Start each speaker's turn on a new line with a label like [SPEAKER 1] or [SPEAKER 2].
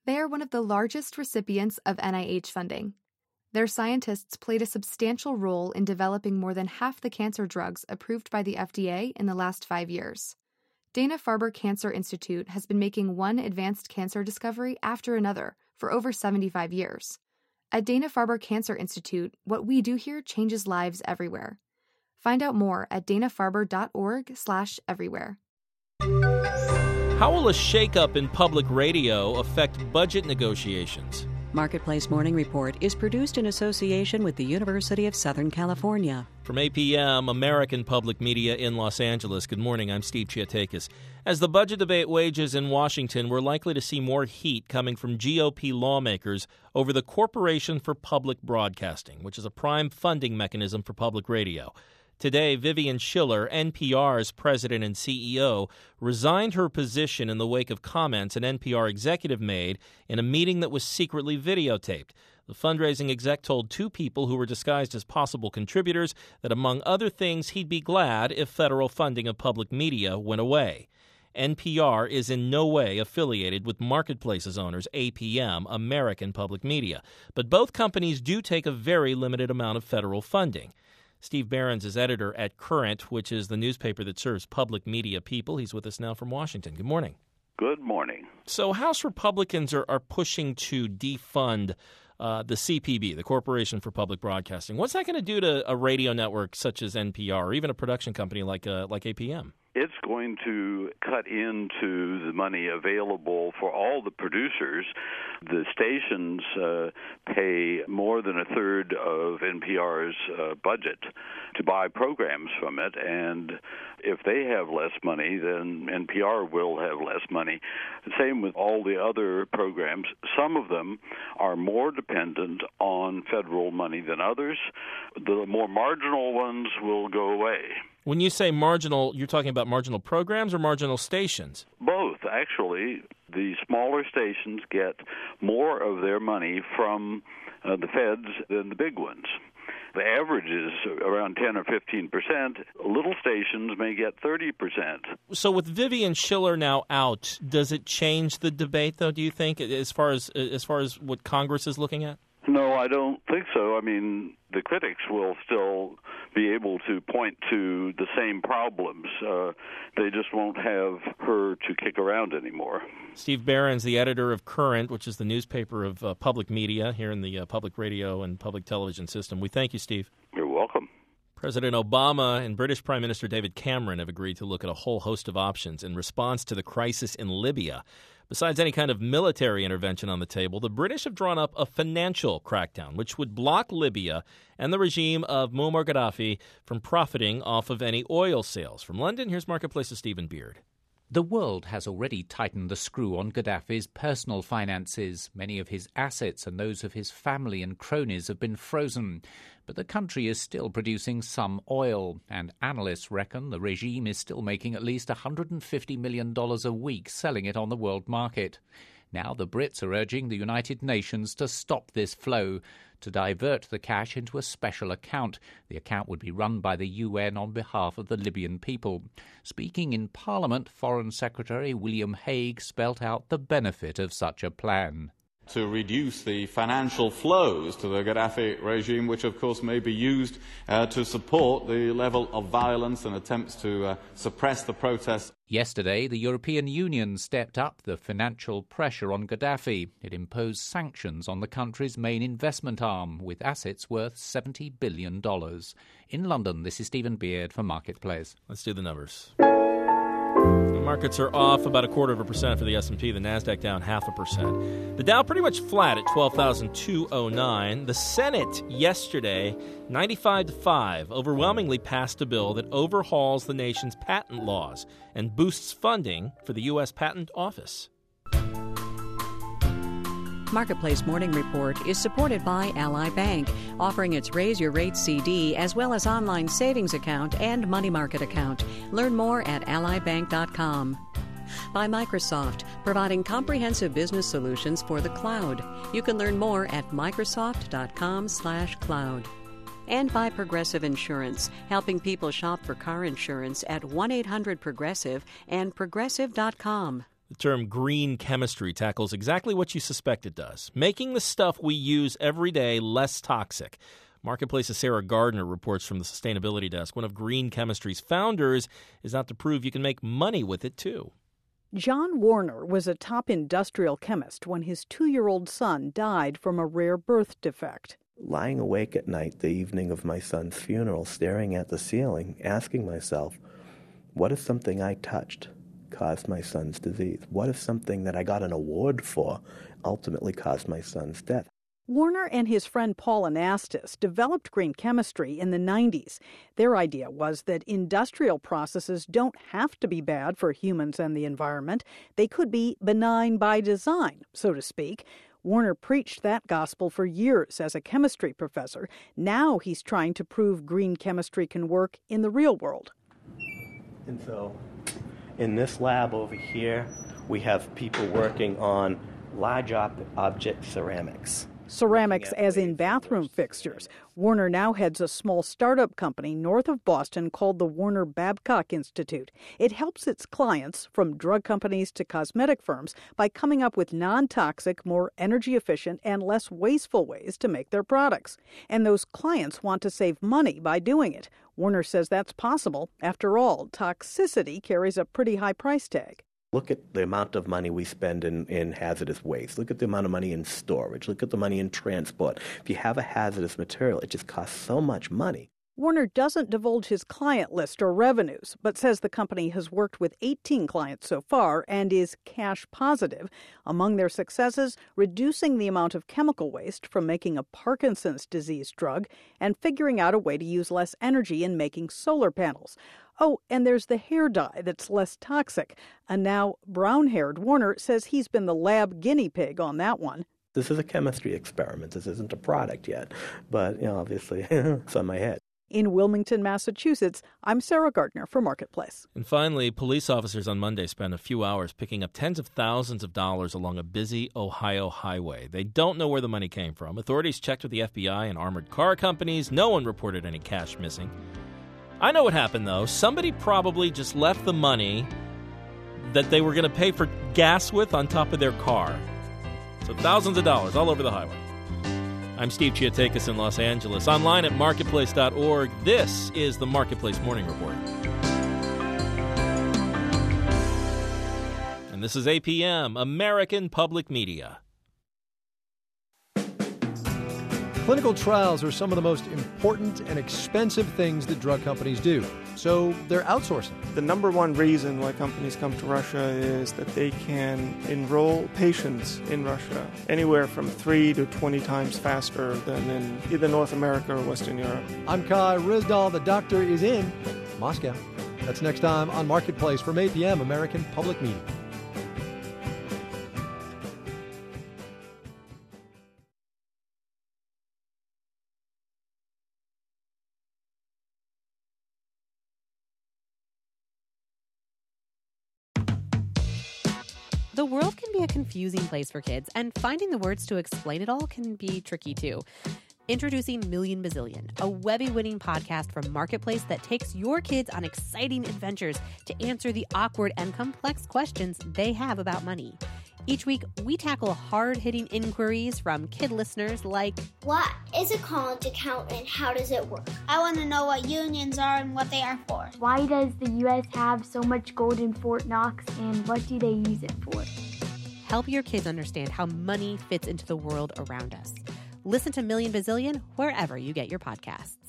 [SPEAKER 1] They are one of the largest recipients of NIH funding. Their scientists played a substantial role in developing more than half the cancer drugs approved by the FDA in the last 5 years. Dana-Farber Cancer Institute has been making one advanced cancer discovery after another for over 75 years. At Dana-Farber Cancer Institute, what we do here changes lives everywhere. Find out more at danafarber.org/everywhere.
[SPEAKER 2] How will a shakeup in public radio affect budget negotiations?
[SPEAKER 3] Marketplace Morning Report is produced in association with the University of Southern California.
[SPEAKER 2] From APM, American Public Media in Los Angeles, good morning, I'm Steve Chiatakis. As the budget debate wages in Washington, we're likely to see more heat coming from GOP lawmakers over the Corporation for Public Broadcasting, which is a prime funding mechanism for public radio. Today, Vivian Schiller, NPR's president and CEO, resigned her position in the wake of comments an NPR executive made in a meeting that was secretly videotaped. The fundraising exec told two people who were disguised as possible contributors that, among other things, he'd be glad if federal funding of public media went away. NPR is in no way affiliated with Marketplace's owners, APM, American Public Media. But both companies do take a very limited amount of federal funding. Steve Behrens is editor at Current, which is the newspaper that serves public media people. He's with us now from Washington. Good morning.
[SPEAKER 4] Good morning.
[SPEAKER 2] So House Republicans are pushing to defund the CPB, the Corporation for Public Broadcasting. What's that going to do to a radio network such as NPR or even a production company like APM?
[SPEAKER 4] It's going to cut into the money available for all the producers. The stations pay more than a third of NPR's budget to buy programs from it, and if they have less money, then NPR will have less money. Same with all the other programs. Some of them are more dependent on federal money than others. The more marginal ones will go away.
[SPEAKER 2] When you say marginal, you're talking about marginal programs or marginal stations?
[SPEAKER 4] Both, actually. The smaller stations get more of their money from the feds than the big ones. The average is around 10 or 15%. Little stations may get 30%.
[SPEAKER 2] So with Vivian Schiller now out, does it change the debate, though, do you think, as far as what Congress is looking at?
[SPEAKER 4] No, I don't think so. I mean, the critics will still be able to point to the same problems. They just won't have her to kick around anymore.
[SPEAKER 2] Steve Behrens, the editor of Current, which is the newspaper of public media here in the public radio and public television system. We thank you, Steve.
[SPEAKER 4] You're welcome.
[SPEAKER 2] President Obama and British Prime Minister David Cameron have agreed to look at a whole host of options in response to the crisis in Libya. Besides any kind of military intervention on the table, the British have drawn up a financial crackdown, which would block Libya and the regime of Muammar Gaddafi from profiting off of any oil sales. From London, here's Marketplace's Stephen Beard.
[SPEAKER 5] The world has already tightened the screw on Gaddafi's personal finances. Many of his assets and those of his family and cronies have been frozen. But the country is still producing some oil, and analysts reckon the regime is still making at least $150 million a week selling it on the world market. Now the Brits are urging the United Nations to stop this flow, to divert the cash into a special account. The account would be run by the UN on behalf of the Libyan people. Speaking in Parliament, Foreign Secretary William Hague spelt out the benefit of such a plan.
[SPEAKER 6] To reduce the financial flows to the Gaddafi regime, which of course may be used to support the level of violence and attempts to suppress the protests.
[SPEAKER 5] Yesterday, the European Union stepped up the financial pressure on Gaddafi. It imposed sanctions on the country's main investment arm, with assets worth $70 billion. In London, this is Stephen Beard for Marketplace.
[SPEAKER 2] Let's do the numbers. The markets are off about 0.25% for the S&P, the Nasdaq down 0.5%. The Dow pretty much flat at 12,209. The Senate yesterday, 95-5, overwhelmingly passed a bill that overhauls the nation's patent laws and boosts funding for the U.S. Patent Office.
[SPEAKER 3] Marketplace Morning Report is supported by Ally Bank, offering its Raise Your Rate CD as well as online savings account and money market account. Learn more at allybank.com. By Microsoft, providing comprehensive business solutions for the cloud. You can learn more at microsoft.com/cloud. And by Progressive Insurance, helping people shop for car insurance at 1-800-PROGRESSIVE and progressive.com.
[SPEAKER 2] The term green chemistry tackles exactly what you suspect it does, making the stuff we use every day less toxic. Marketplace's Sarah Gardner reports from the Sustainability Desk. One of green chemistry's founders is out to prove you can make money with it, too.
[SPEAKER 7] John Warner was a top industrial chemist when his 2-year-old son died from a rare birth defect.
[SPEAKER 8] Lying awake at night the evening of my son's funeral, staring at the ceiling, asking myself, what if something I touched caused my son's disease? What if something that I got an award for ultimately caused my son's death?
[SPEAKER 7] Warner and his friend Paul Anastas developed green chemistry in the 90s. Their idea was that industrial processes don't have to be bad for humans and the environment. They could be benign by design, so to speak. Warner preached that gospel for years as a chemistry professor. Now he's trying to prove green chemistry can work in the real world.
[SPEAKER 8] And so in this lab over here, we have people working on large object ceramics.
[SPEAKER 7] Ceramics as in bathroom fixtures. Warner now heads a small startup company north of Boston called the Warner Babcock Institute. It helps its clients, from drug companies to cosmetic firms, by coming up with non-toxic, more energy-efficient, and less wasteful ways to make their products. And those clients want to save money by doing it. Warner says that's possible. After all, toxicity carries a pretty high price tag.
[SPEAKER 8] Look at the amount of money we spend in hazardous waste. Look at the amount of money in storage. Look at the money in transport. If you have a hazardous material, it just costs so much money.
[SPEAKER 7] Warner doesn't divulge his client list or revenues, but says the company has worked with 18 clients so far and is cash positive. Among their successes, reducing the amount of chemical waste from making a Parkinson's disease drug and figuring out a way to use less energy in making solar panels. Oh, and there's the hair dye that's less toxic. A now brown-haired Warner says he's been the lab guinea pig on that one.
[SPEAKER 8] This is a chemistry experiment. This isn't a product yet. But, obviously, it's on my head.
[SPEAKER 7] In Wilmington, Massachusetts, I'm Sarah Gardner for Marketplace.
[SPEAKER 2] And finally, police officers on Monday spent a few hours picking up tens of thousands of dollars along a busy Ohio highway. They don't know where the money came from. Authorities checked with the FBI and armored car companies. No one reported any cash missing. I know what happened, though. Somebody probably just left the money that they were going to pay for gas with on top of their car. So thousands of dollars all over the highway. I'm Steve Chiatakis in Los Angeles. Online at marketplace.org. This is the Marketplace Morning Report. And this is APM, American Public Media.
[SPEAKER 9] Clinical trials are some of the most important and expensive things that drug companies do, so they're outsourcing.
[SPEAKER 10] The number one reason why companies come to Russia is that they can enroll patients in Russia anywhere from 3 to 20 times faster than in either North America or Western Europe.
[SPEAKER 9] I'm Kai Ryssdal. The doctor is in Moscow. That's next time on Marketplace from APM, American Public Media.
[SPEAKER 11] The world can be a confusing place for kids, and finding the words to explain it all can be tricky too. Introducing Million Bazillion, a Webby-winning podcast from Marketplace that takes your kids on exciting adventures to answer the awkward and complex questions they have about money. Each week, we tackle hard-hitting inquiries from kid listeners like,
[SPEAKER 12] what is a college account and how does it work? I want to know what unions are and what they are for.
[SPEAKER 13] Why does the U.S. have so much gold in Fort Knox and what do they use it for?
[SPEAKER 11] Help your kids understand how money fits into the world around us. Listen to Million Bazillion wherever you get your podcasts.